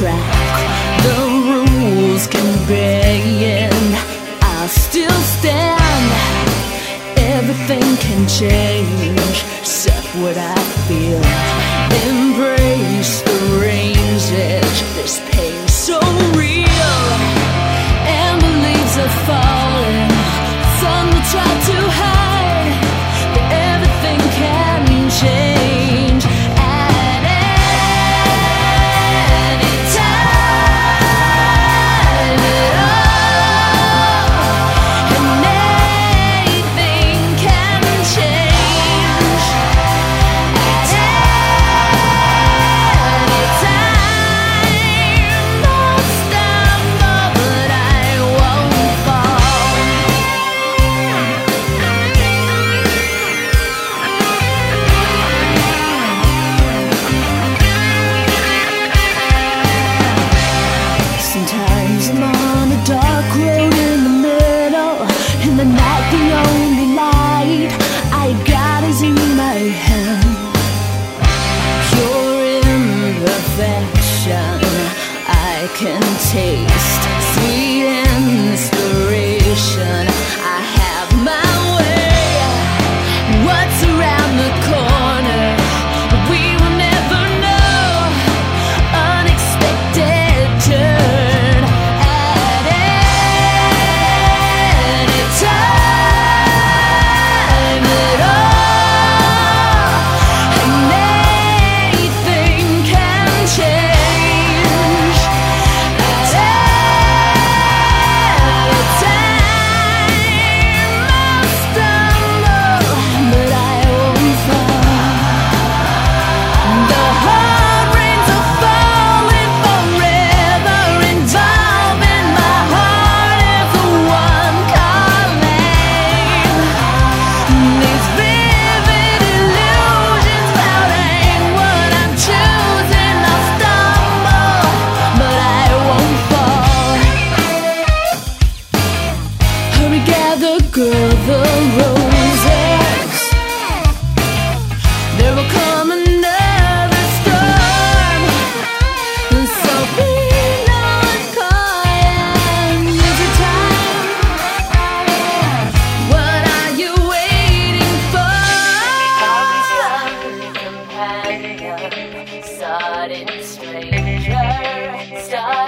track. The rules can bend, I'll still stand. Everything can change except what I feel. Embrace the range edge, this pain so real. And the leaves are falling, the sun will try to hide, but everything can change at any time at all. And anything can change at any time. I'll stumble, but I won't fall. Sometimes I'm on a dark road in the middle. In the night, the only light I got is in my hand. Pure imperfection, I can taste sweet inspiration. I have my way. What's around the corner, we will never know. Unexpected turn at any time at all. And anything can change at any time. I'll stumble, but I won't fall. The hard rains are falling forever, involving my heart is the one calling. These vivid illusions clouding what I'm choosing. I'll stumble, but I won't fall. Hurry, gather, girl, the roses. There will come another storm, so be not quiet. Use your time. What are you waiting for? Companion, sudden stranger,